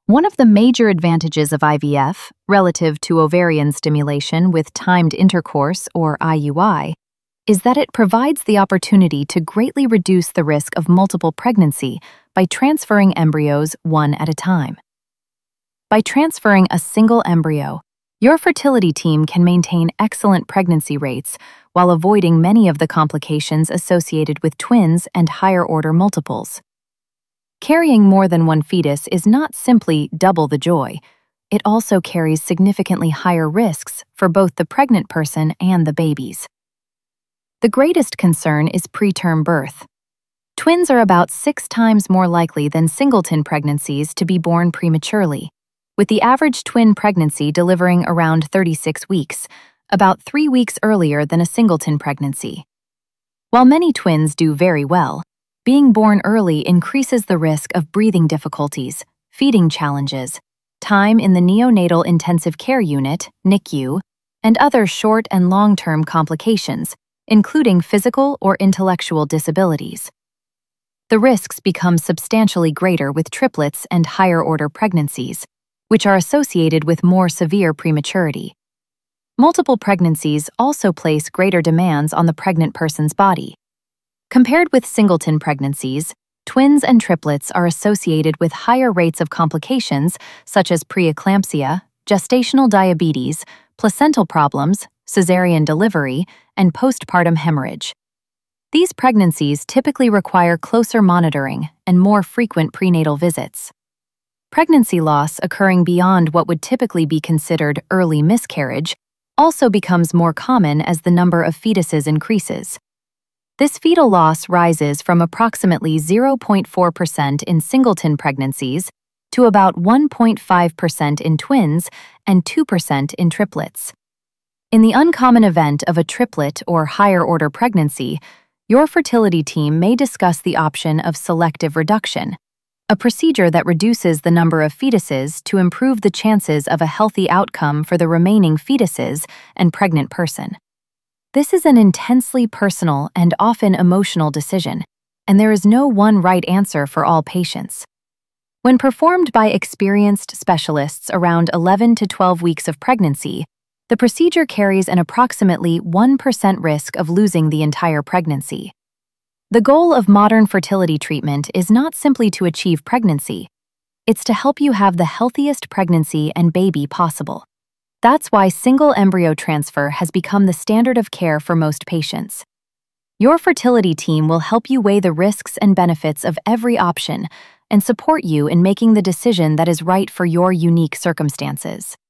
One of the major advantages of IVF, relative to ovarian stimulation with timed intercourse or IUI, is that it provides the opportunity to greatly reduce the risk of multiple pregnancy by transferring embryos one at a time. By transferring a single embryo, your fertility team can maintain excellent pregnancy rates while avoiding many of the complications associated with twins and higher-order multiples. Carrying more than one fetus is not simply double the joy. It also carries significantly higher risks for both the pregnant person and the babies. The greatest concern is preterm birth. Twins are about 6 times more likely than singleton pregnancies to be born prematurely, with the average twin pregnancy delivering around 36 weeks, about 3 weeks earlier than a singleton pregnancy. While many twins do very well, being born early increases the risk of breathing difficulties, feeding challenges, time in the neonatal intensive care unit, NICU, and other short and long-term complications, including physical or intellectual disabilities. The risks become substantially greater with triplets and higher-order pregnancies, which are associated with more severe prematurity. Multiple pregnancies also place greater demands on the pregnant person's body. Compared with singleton pregnancies, twins and triplets are associated with higher rates of complications such as preeclampsia, gestational diabetes, placental problems, cesarean delivery, and postpartum hemorrhage. These pregnancies typically require closer monitoring and more frequent prenatal visits. Pregnancy loss occurring beyond what would typically be considered early miscarriage also becomes more common as the number of fetuses increases. This fetal loss rises from approximately 0.4% in singleton pregnancies to about 1.5% in twins and 2% in triplets. In the uncommon event of a triplet or higher-order pregnancy, your fertility team may discuss the option of selective reduction, a procedure that reduces the number of fetuses to improve the chances of a healthy outcome for the remaining fetuses and pregnant person. This is an intensely personal and often emotional decision, and there is no one right answer for all patients. When performed by experienced specialists around 11 to 12 weeks of pregnancy, the procedure carries an approximately 1% risk of losing the entire pregnancy. The goal of modern fertility treatment is not simply to achieve pregnancy, it's to help you have the healthiest pregnancy and baby possible. That's why single embryo transfer has become the standard of care for most patients. Your fertility team will help you weigh the risks and benefits of every option and support you in making the decision that is right for your unique circumstances.